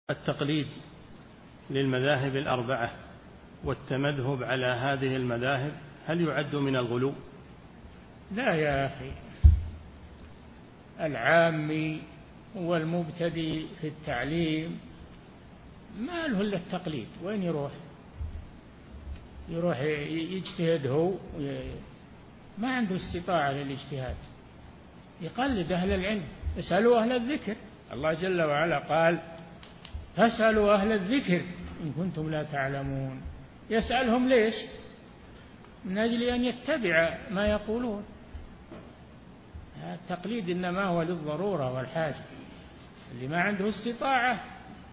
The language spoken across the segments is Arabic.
التقليد للمذاهب الأربعة والتمذهب على هذه المذاهب هل يعد من الغلو؟ لا يا أخي، العامي والمبتدئ في التعليم ما له إلا التقليد. وين يروح يجتهد هو، ما عنده استطاعة للاجتهاد، يقلد أهل العلم. اسألوا أهل الذكر، الله جل وعلا قال فاسألوا أهل الذكر إن كنتم لا تعلمون. يسألهم ليش؟ من أجل أن يتبع ما يقولون. التقليد إنما هو للضرورة والحاجة. اللي ما عنده استطاعة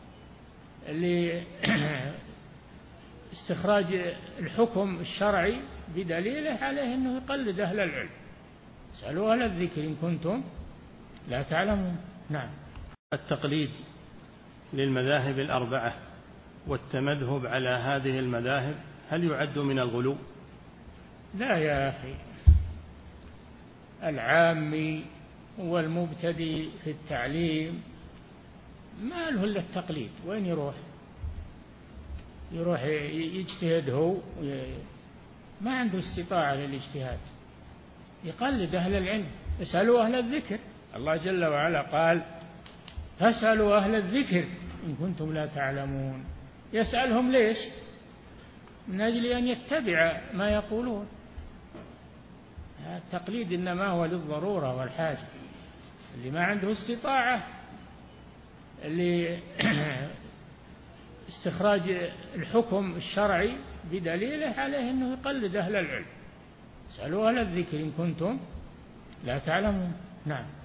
لاستخراج الحكم الشرعي بدليله عليه أنه يقلد أهل العلم. اسألوا أهل الذكر إن كنتم لا تعلمون. نعم. التقليد للمذاهب الأربعة والتمذهب على هذه المذاهب هل يعد من الغلو؟ لا يا أخي، العامي والمبتدئ في التعليم ما له إلا التقليد. وين يروح يجتهد هو، ما عنده استطاعة للاجتهاد، يقلد أهل العلم. اسألوا أهل الذكر، الله جل وعلا قال فاسألوا أهل الذكر إن كنتم لا تعلمون. يسألهم ليش؟ من أجل أن يتبع ما يقولون. التقليد إنما هو للضرورة والحاجة. اللي ما عنده استطاعة لاستخراج الحكم الشرعي بدليله عليه أنه يقلد أهل العلم. اسألوا أهل الذكر إن كنتم لا تعلمون. نعم.